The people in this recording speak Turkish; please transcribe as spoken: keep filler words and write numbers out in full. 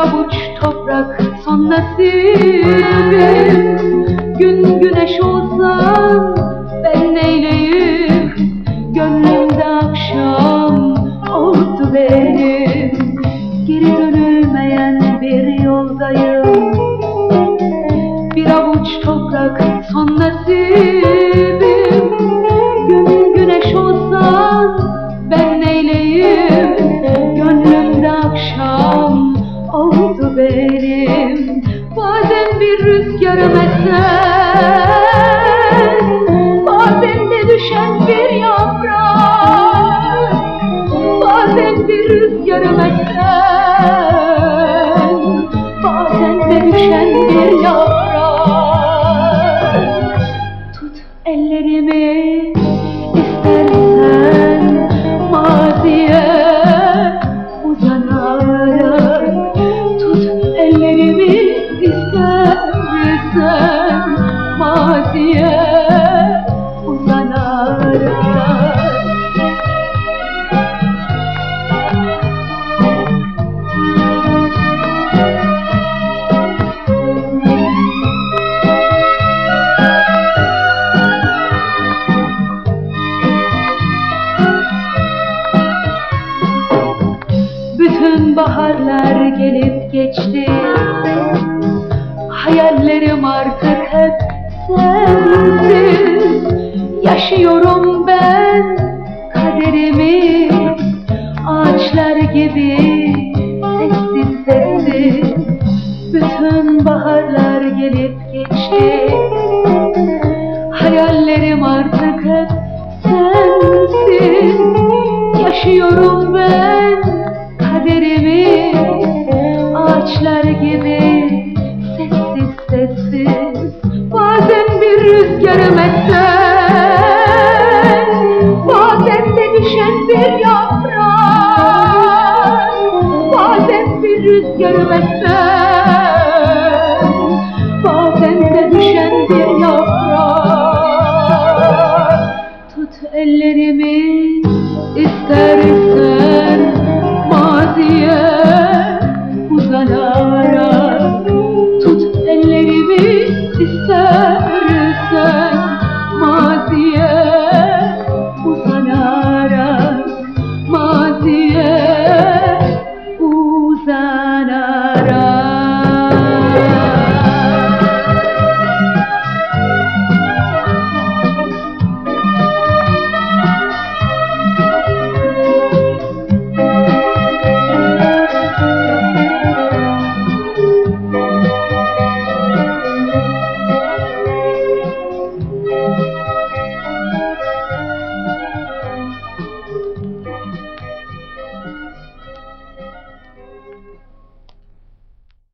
avuç toprak son nasibim. Gün güneş olsam ben neyleyim? Gönlümde akşam oldu benim. Geri dönülmeyen bir yoldayım. Bir avuç toprak son nasibim. Gün güneş olsam ben neyleyim? Gönlümde akşam oldu benim. Bazen bir rüzgarım eser, bazen de düşen bir yaprak. Bazen bir rüzgarım eser, bazen de düşen bir yaprak. Tut ellerimi istersen maziye uzanarak. Tut ellerimi istersen maziye uzanarak. Bütün baharlar gelip geçti, hayallerim artık hep sensiz. Yaşıyorum ben kaderimi, ağaçlar gibi sessiz sessiz. Bütün baharlar gelip geçti, hayallerim artık hep sensiz. Yaşıyorum ben kaderimi, ağaçlar gibi sessiz sessiz. Bazen bir rüzgarım eser, bazen de düşen bir yaprak. Bazen bir rüzgarım eser,